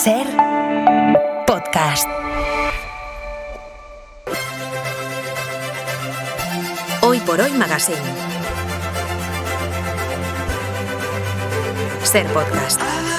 Ser podcast. Hoy por Hoy Magazine. Ser podcast.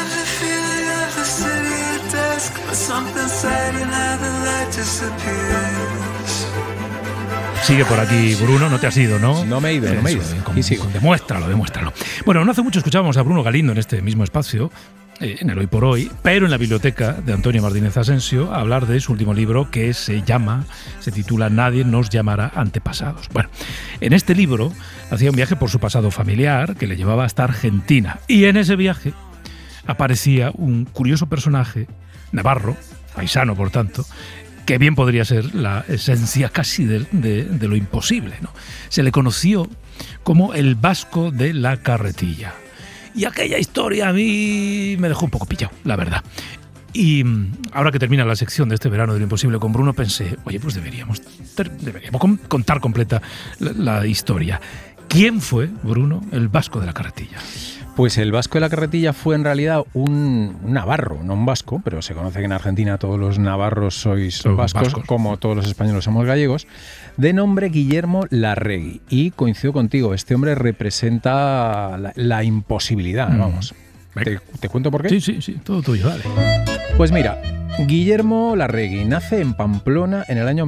Sigue por aquí Bruno, no te has ido, ¿no? No me he ido, no me he ido. Y sigo. Demuéstralo. Bueno, no hace mucho escuchábamos a Bruno Galindo en este mismo espacio, en el Hoy por Hoy, pero en la biblioteca de Antonio Martínez Asensio, a hablar de su último libro que se titula Nadie nos llamará antepasados. Bueno, en este libro hacía un viaje por su pasado familiar que le llevaba hasta Argentina, y en ese viaje aparecía un curioso personaje, navarro, paisano por tanto, que bien podría ser la esencia casi de lo imposible, ¿no? Se le conoció como el vasco de la carretilla. Y aquella historia a mí me dejó un poco pillado, la verdad. Y ahora que termina la sección de este verano de lo imposible con Bruno, pensé, oye, pues deberíamos contar completa la historia. ¿Quién fue, Bruno, el vasco de la carretilla? Pues el vasco de la carretilla fue en realidad un navarro, no un vasco, pero se conoce que en Argentina todos los navarros sois vascos, como todos los españoles somos gallegos, de nombre Guillermo Larregui. Y coincido contigo, este hombre representa la imposibilidad, vamos. ¿Te cuento por qué? Sí, todo tuyo, dale. Pues mira, Guillermo Larregui nace en Pamplona en el año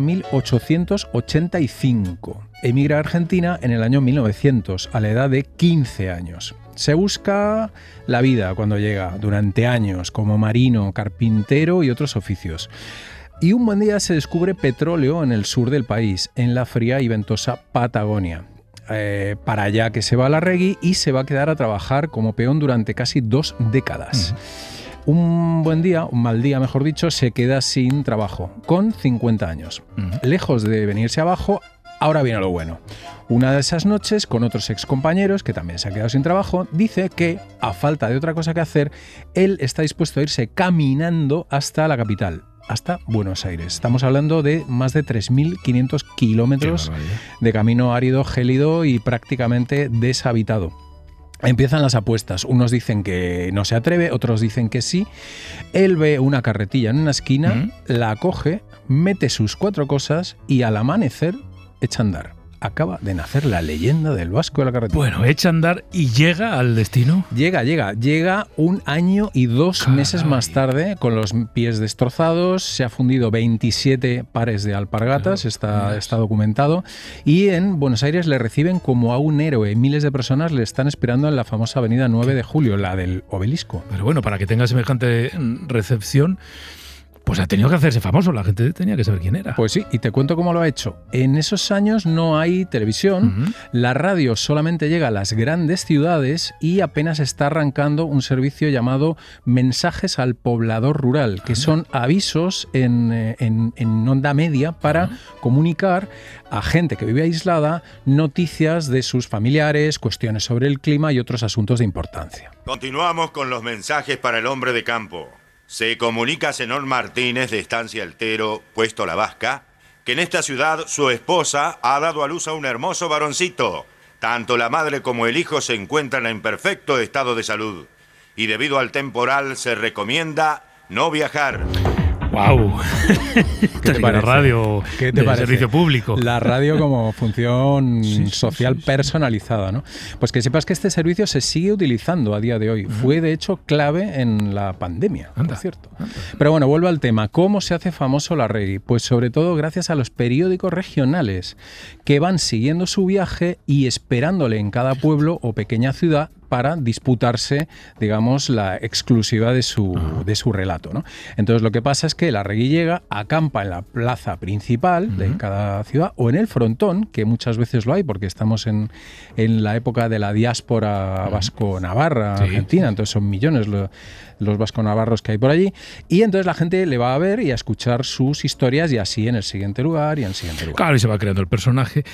1885. Emigra a Argentina en el año 1900, a la edad de 15 años. Se busca la vida cuando llega, durante años, como marino, carpintero y otros oficios. Y un buen día se descubre petróleo en el sur del país, en la fría y ventosa Patagonia. Para allá que se va Larregui y se va a quedar a trabajar como peón durante casi 2 décadas. Un buen día, un mal día mejor dicho, se queda sin trabajo, con 50 años. Lejos de venirse abajo, ahora viene lo bueno. Una de esas noches, con otros excompañeros, que también se han quedado sin trabajo, dice que, a falta de otra cosa que hacer, él está dispuesto a irse caminando hasta la capital, hasta Buenos Aires. Estamos hablando de más de 3.500 kilómetros de camino árido, gélido y prácticamente deshabitado. Empiezan las apuestas. Unos dicen que no se atreve, otros dicen que sí. Él ve una carretilla en una esquina, la coge, mete sus 4 cosas y al amanecer echa a andar. Acaba de nacer la leyenda del vasco de la carretilla. Bueno, echa a andar y llega al destino. Llega 1 año y 2 meses más tarde, con los pies destrozados. Se ha fundido 27 pares de alpargatas, está documentado. Y en Buenos Aires le reciben como a un héroe. Miles de personas le están esperando en la famosa avenida 9 de Julio, la del Obelisco. Pero bueno, para que tenga semejante recepción, pues ha tenido que hacerse famoso, la gente tenía que saber quién era. Pues sí, y te cuento cómo lo ha hecho. En esos años no hay televisión, la radio solamente llega a las grandes ciudades y apenas está arrancando un servicio llamado Mensajes al Poblador Rural, que son avisos en onda media para comunicar a gente que vive aislada noticias de sus familiares, cuestiones sobre el clima y otros asuntos de importancia. Continuamos con los mensajes para el hombre de campo. Se comunica a Zenón Martínez de Estancia Altero, Puesto La Vasca, que en esta ciudad su esposa ha dado a luz a un hermoso varoncito. Tanto la madre como el hijo se encuentran en perfecto estado de salud. Y debido al temporal se recomienda no viajar. ¡Wow! ¿Qué te parece? La radio de servicio público. La radio como función social personalizada, ¿no? Pues que sepas que este servicio se sigue utilizando a día de hoy. Fue, de hecho, clave en la pandemia, por cierto. Pero bueno, vuelvo al tema. ¿Cómo se hace famoso Larregui? Pues sobre todo gracias a los periódicos regionales que van siguiendo su viaje y esperándole en cada pueblo o pequeña ciudad para disputarse, digamos, la exclusiva de su relato, ¿no? Entonces lo que pasa es que Larregui llega, acampa en la plaza principal de cada ciudad o en el frontón, que muchas veces lo hay porque estamos en la época de la diáspora vasco-navarra argentina, entonces son millones los vasco-navarros que hay por allí, y entonces la gente le va a ver y a escuchar sus historias y así en el siguiente lugar y en el siguiente lugar. Claro, y se va creando el personaje.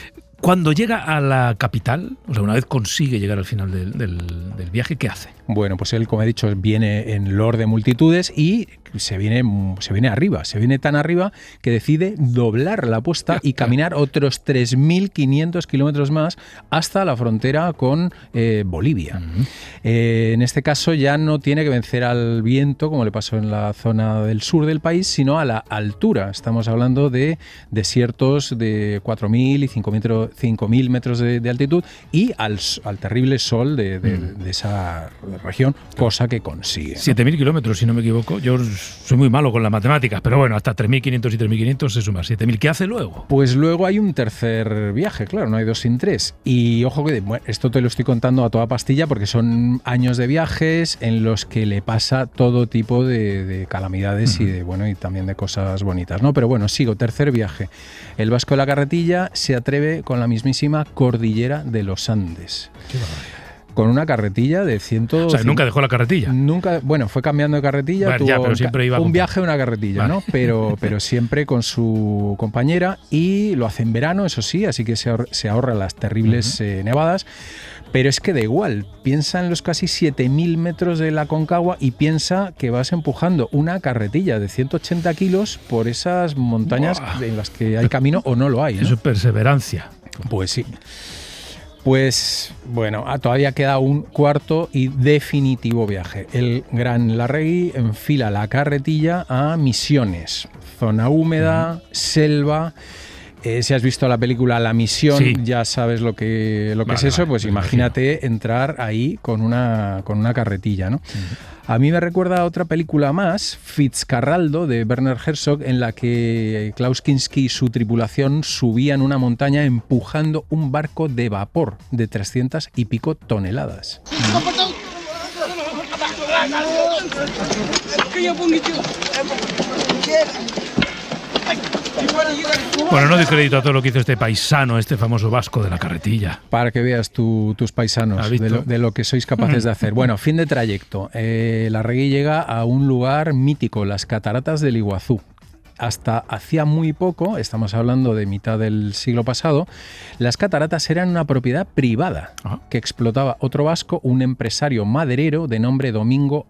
Cuando llega a la capital, o sea, una vez consigue llegar al final del viaje, ¿qué hace? Bueno, pues él, como he dicho, viene en lord de multitudes y se viene arriba, se viene tan arriba que decide doblar la apuesta y caminar otros 3.500 kilómetros más hasta la frontera con Bolivia. En este caso ya no tiene que vencer al viento, como le pasó en la zona del sur del país, sino a la altura. Estamos hablando de desiertos de 4.000 y 5.000 metros de altitud y al terrible sol de esa región, cosa que consigue, ¿no? 7.000 kilómetros, si no me equivoco. Yo soy muy malo con las matemáticas, pero bueno, hasta 3.500 y 3.500 se suma 7.000. ¿Qué hace luego? Pues luego hay un tercer viaje, claro, no hay dos sin tres. Y ojo que esto te lo estoy contando a toda pastilla porque son años de viajes en los que le pasa todo tipo de calamidades y y también de cosas bonitas, ¿no? Pero bueno, sigo, tercer viaje. El Vasco de la Carretilla se atreve con la mismísima cordillera de los Andes. Qué barbaridad. Con una carretilla de 100... O sea, nunca dejó la carretilla. Nunca, bueno, fue cambiando de carretilla, bueno, tuvo ya, pero siempre iba un viaje, una carretilla, vale, ¿no? Pero siempre con su compañera y lo hace en verano, eso sí, así que se ahorra las terribles nevadas. Pero es que da igual, piensa en los casi 7.000 metros de la Concagua y piensa que vas empujando una carretilla de 180 kilos por esas montañas en las que hay camino o no lo hay, ¿no? Eso es perseverancia. Pues sí. Pues bueno, todavía queda un cuarto y definitivo viaje. El Gran Larregui enfila la carretilla a Misiones, zona húmeda, selva. Si has visto la película La Misión, sí, ya sabes lo que es eso, pues imagínate entrar ahí con una carretilla, ¿no? A mí me recuerda a otra película más, Fitzcarraldo, de Werner Herzog, en la que Klaus Kinski y su tripulación subían una montaña empujando un barco de vapor de 300 y pico toneladas. Bueno, no doy crédito a todo lo que hizo este paisano, este famoso Vasco de la Carretilla. Para que veas tus paisanos de lo que sois capaces de hacer. Bueno, fin de trayecto. Larregui llega a un lugar mítico, las Cataratas del Iguazú. Hasta hacía muy poco, estamos hablando de mitad del siglo pasado, las cataratas eran una propiedad privada que explotaba otro vasco, un empresario maderero de nombre Domingo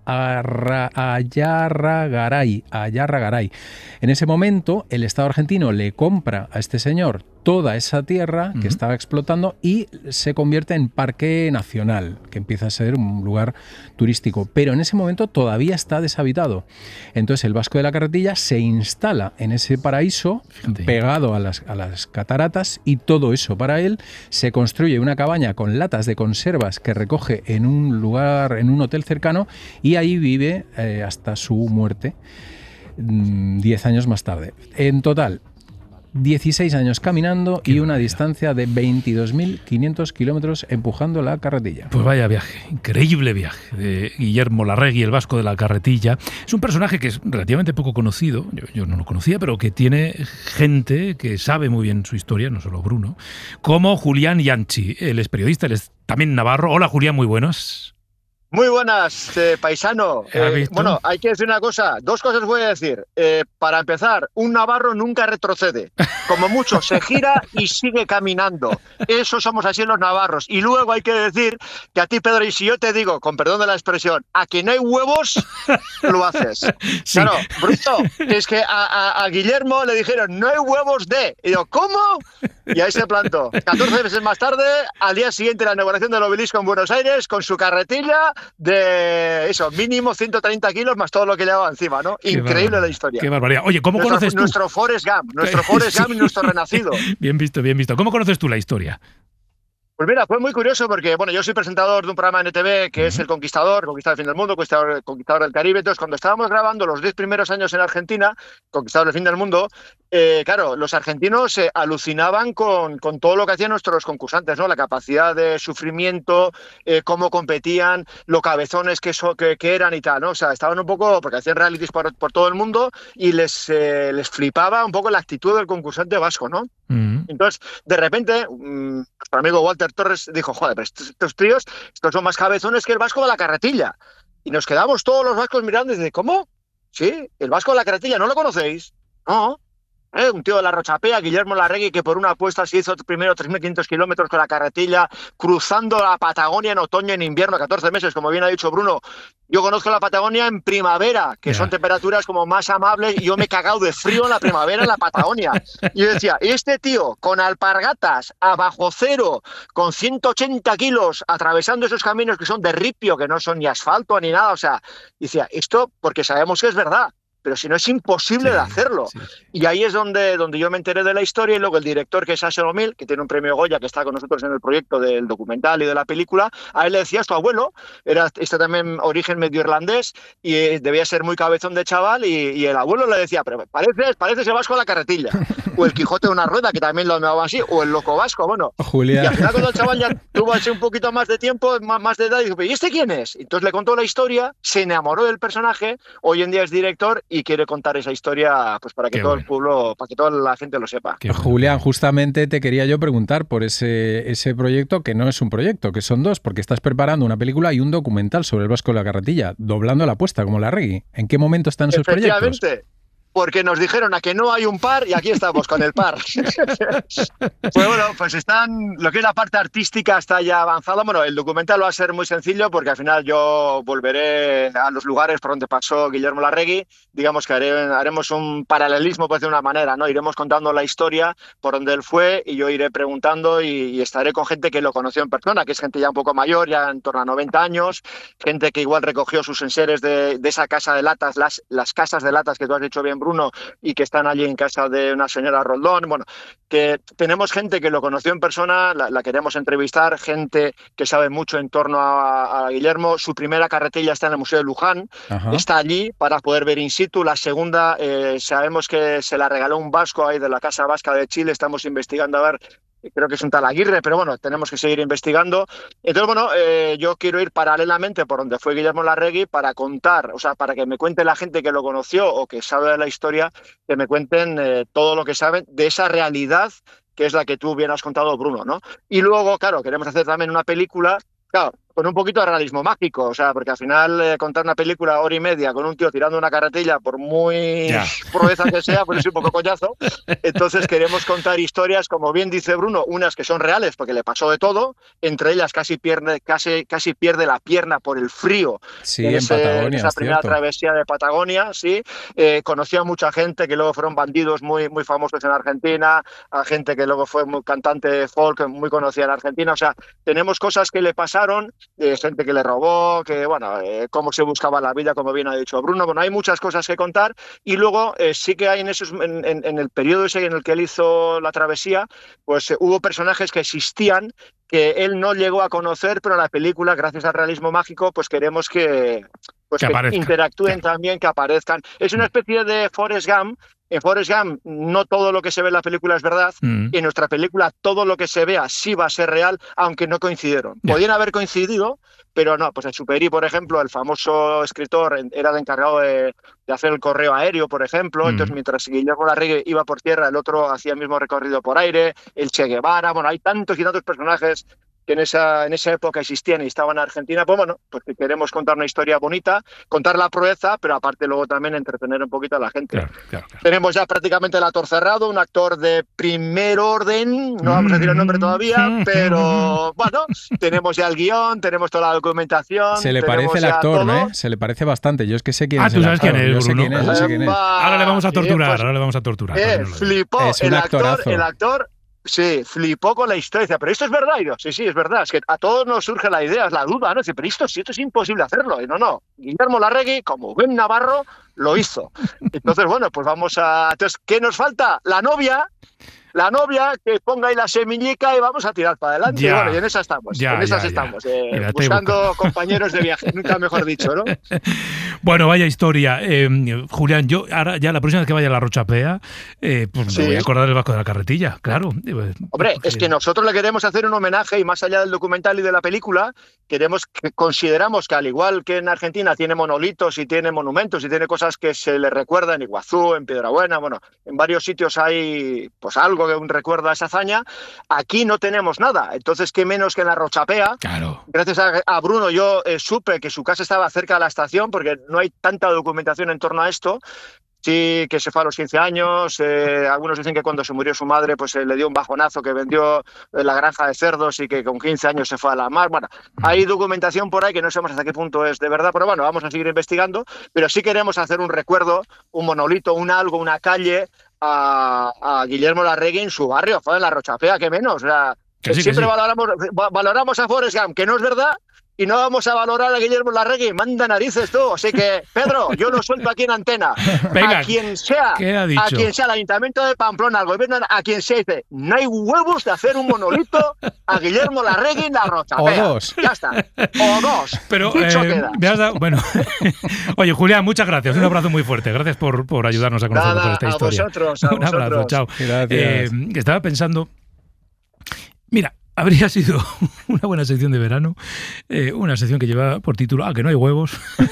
Ayarragaray. En ese momento, el Estado argentino le compra a este señor toda esa tierra que estaba explotando y se convierte en parque nacional, que empieza a ser un lugar turístico. Pero en ese momento todavía está deshabitado. Entonces el Vasco de la Carretilla se instala en ese paraíso, pegado a las cataratas, y todo eso para él. Se construye una cabaña con latas de conservas que recoge en un lugar, en un hotel cercano, y ahí vive hasta su muerte 10 años más tarde. En total, 16 años caminando y una distancia de 22.500 kilómetros empujando la carretilla. Pues vaya viaje, increíble viaje de Guillermo Larregui, el Vasco de la Carretilla. Es un personaje que es relativamente poco conocido, yo no lo conocía, pero que tiene gente que sabe muy bien su historia, no solo Bruno, como Julián Yanchi. Él es periodista, él es también navarro. Hola Julián, muy buenas. Muy buenas, paisano. Bueno, hay que decir una cosa, dos cosas voy a decir. Para empezar, un navarro nunca retrocede. Como mucho, se gira y sigue caminando. Eso somos así los navarros. Y luego hay que decir que a ti, Pedro, y si yo te digo, con perdón de la expresión, a que no hay huevos, lo haces. Sí. Claro, Bruno, es que a Guillermo le dijeron, no hay huevos de... Y yo, ¿cómo? Y ahí se plantó. 14 meses más tarde, al día siguiente, la inauguración del obelisco en Buenos Aires, con su carretilla de eso, mínimo 130 kilos más todo lo que llevaba encima, ¿no? Increíble la historia. Qué barbaridad. Oye, ¿cómo conoces tú? Nuestro Forrest Gump y nuestro renacido. Bien visto, bien visto. ¿Cómo conoces tú la historia? Pues mira, fue muy curioso porque, bueno, yo soy presentador de un programa en NTV que es El Conquistador del fin del mundo, Conquistador del Caribe. Entonces, cuando estábamos grabando los 10 primeros años en Argentina, Conquistador del fin del mundo, claro, los argentinos alucinaban con todo lo que hacían nuestros concursantes, ¿no? La capacidad de sufrimiento, cómo competían, lo cabezones que eran y tal, ¿no? O sea, estaban un poco, porque hacían realities por todo el mundo y les flipaba un poco la actitud del concursante vasco, ¿no? Entonces, de repente, nuestro amigo Walter Torres dijo, joder, pero estos tíos, estos son más cabezones que el Vasco de la Carretilla. Y nos quedamos todos los vascos mirando y dice, ¿cómo? Sí, el Vasco de la Carretilla, ¿no lo conocéis? No. un tío de la Rochapea, Guillermo Larregui, que por una apuesta se hizo primero 3.500 kilómetros con la carretilla, cruzando la Patagonia en otoño, en invierno, 14 meses, como bien ha dicho Bruno. Yo conozco la Patagonia en primavera, que son temperaturas como más amables, y yo me he cagado de frío en la primavera en la Patagonia. Y yo decía, este tío con alpargatas a bajo cero, con 180 kilos, atravesando esos caminos que son de ripio, que no son ni asfalto ni nada, o sea, decía, esto porque sabemos que es verdad, pero si no es imposible de hacerlo. Sí. Y ahí es donde yo me enteré de la historia, y luego el director, que es Asher O'Mill, que tiene un premio Goya, que está con nosotros en el proyecto del documental y de la película, a él le decía, su abuelo, era también origen medio irlandés, y debía ser muy cabezón de chaval, y el abuelo le decía, pero pareces el vasco de la carretilla, o el Quijote de una rueda, que también lo llamaba así, o el loco vasco, bueno. Julián. Y al final cuando el chaval ya tuvo así un poquito más de tiempo, más de edad, y dijo, ¿y este quién es? Entonces le contó la historia, se enamoró del personaje, hoy en día es director, y quiere contar esa historia pues para que todo el pueblo, para que toda la gente lo sepa. Julián, justamente te quería yo preguntar por ese proyecto, que no es un proyecto, que son dos, porque estás preparando una película y un documental sobre el Vasco de la Carretilla, doblando la apuesta como Larregui. ¿En qué momento están esos proyectos? Efectivamente. Porque nos dijeron a que no hay un par y aquí estamos con el par. Pues bueno, pues lo que es la parte artística está ya avanzada. Bueno, el documental va a ser muy sencillo porque al final yo volveré a los lugares por donde pasó Guillermo Larregui. Digamos que haremos un paralelismo, pues de una manera, ¿no? Iremos contando la historia por donde él fue y yo iré preguntando y estaré con gente que lo conoció en persona, que es gente ya un poco mayor, ya en torno a 90 años, gente que igual recogió sus enseres de esa casa de latas, las casas de latas que tú has dicho bien, Bruno, y que están allí en casa de una señora Roldón. Bueno, que tenemos gente que lo conoció en persona, la queremos entrevistar, gente que sabe mucho en torno a Guillermo. Su primera carretilla está en el Museo de Luján, está allí para poder ver in situ. La segunda, sabemos que se la regaló un vasco ahí de la Casa Vasca de Chile, estamos investigando a ver. Creo que es un tal Aguirre, pero bueno, tenemos que seguir investigando. Entonces, bueno, yo quiero ir paralelamente por donde fue Guillermo Larregui para contar, o sea, para que me cuente la gente que lo conoció o que sabe de la historia, que me cuenten todo lo que saben de esa realidad que es la que tú bien has contado, Bruno, ¿no? Y luego, claro, queremos hacer también una película, claro, con un poquito de realismo mágico, o sea, porque al final contar una película hora y media con un tío tirando una carretilla, por muy proeza que sea, pues es un poco coñazo. Entonces queremos contar historias, como bien dice Bruno, unas que son reales porque le pasó de todo, entre ellas casi pierde la pierna por el frío. Sí, en Patagonia, en esa primera travesía de Patagonia, sí. Conoció a mucha gente que luego fueron bandidos muy, muy famosos en Argentina, a gente que luego fue muy cantante de folk muy conocida en Argentina. O sea, tenemos cosas que le pasaron, gente que le robó, que bueno, cómo se buscaba la vida, como bien ha dicho Bruno. Bueno, hay muchas cosas que contar y luego sí que hay en el periodo ese en el que él hizo la travesía, pues hubo personajes que existían que él no llegó a conocer, pero en la película, gracias al realismo mágico, pues queremos que interactúen también, que aparezcan. Es una especie de Forrest Gump. En Forrest Gump no todo lo que se ve en la película es verdad, y en nuestra película todo lo que se vea sí va a ser real, aunque no coincidieron. Podían haber coincidido, pero no. Pues Exupéry, por ejemplo, el famoso escritor, era el encargado de hacer el correo aéreo, por ejemplo. Entonces, mientras Guillermo Larregui iba por tierra, el otro hacía el mismo recorrido por aire, el Che Guevara. Bueno, hay tantos y tantos personajes que en esa época existían y estaban en Argentina. Pues bueno, pues que queremos contar una historia bonita, contar la proeza, pero aparte luego también entretener un poquito a la gente. Claro. Tenemos ya prácticamente el actor cerrado, un actor de primer orden, no vamos a decir el nombre todavía, pero bueno, tenemos ya el guión, tenemos toda la documentación. Se le parece el actor, ¿no? Se le parece bastante. Yo es que sé quién es. Tú sabes quién es, Bruno. Yo sé quién es. Ahora le vamos a torturar, Flipó el actor. Sí, flipó con la historia. Decía, pero esto es verdad. Y yo, sí, es verdad. Es que a todos nos surge la idea, es la duda, ¿no? Dice, pero esto es imposible hacerlo. Y no. Guillermo Larregui, como buen navarro, lo hizo. Entonces, bueno, pues vamos a... Entonces, ¿qué nos falta? La novia, que ponga ahí la semillica y vamos a tirar para adelante. Y bueno, y en esa estamos. Estamos. Buscando compañeros de viaje, nunca mejor dicho, ¿no? Bueno, vaya historia. Julián, yo ahora ya la próxima vez que vaya a la Rochapea, pues me voy a acordar del Vasco de la Carretilla, claro. Hombre, es que nosotros le queremos hacer un homenaje y más allá del documental y de la película, consideramos que al igual que en Argentina tiene monolitos y tiene monumentos y tiene cosas que se le recuerdan en Iguazú, en Piedrabuena, bueno, en varios sitios hay pues algo que recuerda a esa hazaña. Aquí no tenemos nada, entonces qué menos que en la Rochapea. Claro. Gracias a Bruno yo supe que su casa estaba cerca de la estación porque no hay tanta documentación en torno a esto. Sí, que se fue a los 15 años. Algunos dicen que cuando se murió su madre, pues le dio un bajonazo, que vendió la granja de cerdos y que con 15 años se fue a la mar. Bueno, hay documentación por ahí que no sabemos hasta qué punto es de verdad, pero bueno, vamos a seguir investigando. Pero sí queremos hacer un recuerdo, un monolito, un algo, una calle a Guillermo Larregui en su barrio, joder, en La Rochapea, que menos. O sea, Que sí, siempre que sí. valoramos a Forrest Gump, que no es verdad. Y no vamos a valorar a Guillermo Larregui, manda narices tú. Así que, Pedro, yo lo suelto aquí en antena. Venga, a quien sea, ¿qué ha dicho? a quien sea, al Ayuntamiento de Pamplona, al gobierno, a quien sea, dice, no hay huevos de hacer un monolito a Guillermo Larregui en La Rochapea. O dos. Ya está. O dos. Pero Dicho queda. me has dado, bueno, oye, Julián, muchas gracias. Un abrazo muy fuerte. Gracias por ayudarnos a conocer mejor esta historia. A vosotros, a Un abrazo, vosotros. chao. Gracias. Estaba pensando, mira, habría sido una buena sección de verano, una sección que lleva por título que no hay huevos,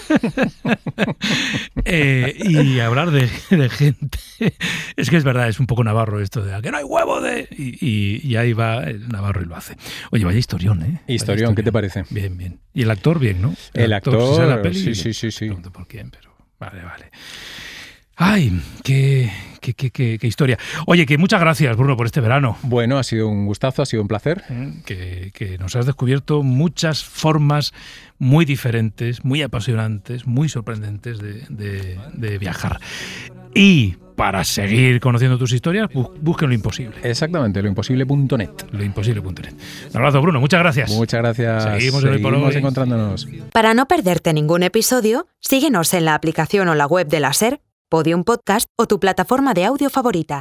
y hablar de gente. Es que es verdad, es un poco navarro esto de que no hay huevo de... Y ahí va el navarro y lo hace. Oye, vaya historión, ¿eh? Historión, ¿qué te parece? Bien, bien. Y el actor, bien, ¿no? El actor, si sale en la peli, sí. no pregunto por quién, pero vale. Ay, qué historia. Oye, que muchas gracias, Bruno, por este verano. Bueno, ha sido un gustazo, ha sido un placer. Que nos has descubierto muchas formas muy diferentes, muy apasionantes, muy sorprendentes de viajar. Y para seguir conociendo tus historias, busquen lo imposible. Exactamente, loimposible.net. Loimposible.net. Un abrazo, Bruno. Muchas gracias. Muchas gracias. Seguimos en Hoy por Hoy. Encontrándonos. Para no perderte ningún episodio, síguenos en la aplicación o la web de la SER, Podium Podcast o tu plataforma de audio favorita.